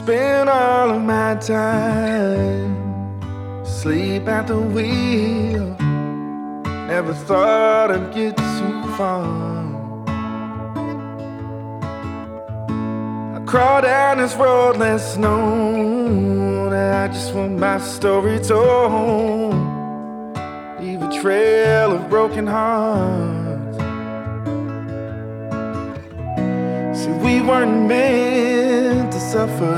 spend all of my time sleep at the wheel. Never thought I'd get too far. I crawl down this road less known. I just want my story told. Leave a trail of broken hearts. See, we weren't meant to suffer,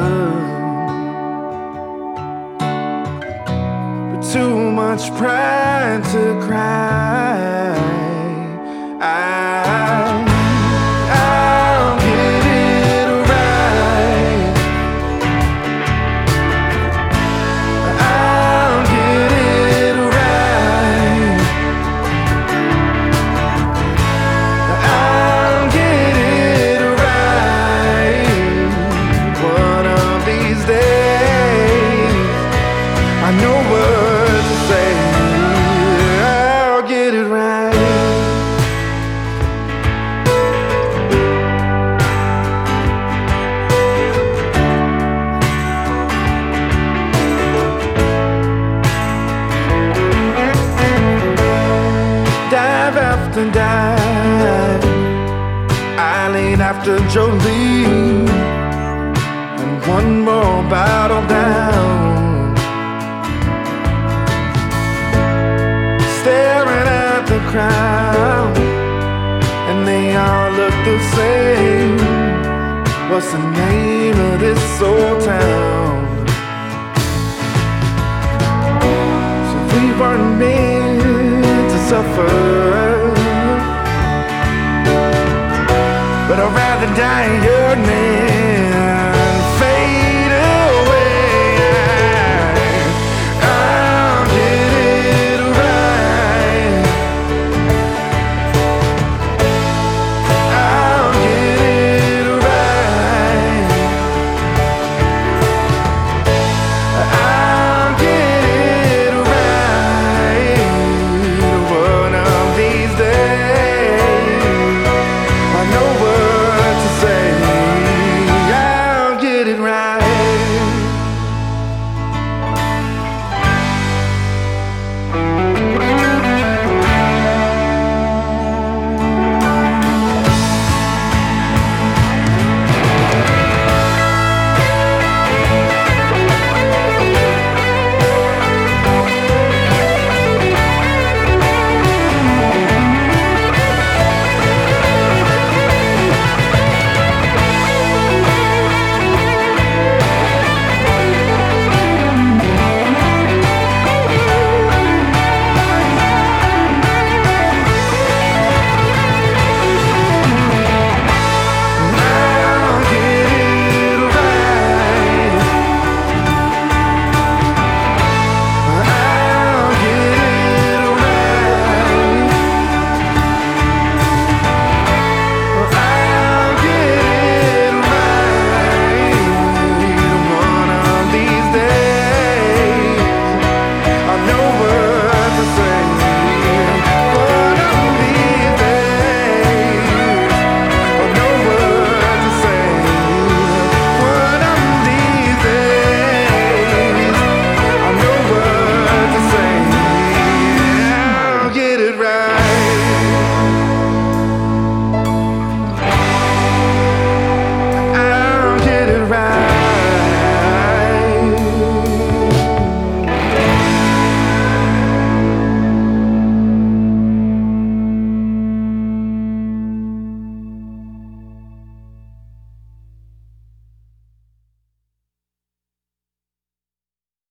but too much pride to cry. I'll get it right. I'll get it right. I'll get it right. One of these days, I know what to say. I'll get it right. Dive after dive, Eileen after Jolene, and one more bottle down. Staring at the crowd, and they all look the same. What's the name of this old town?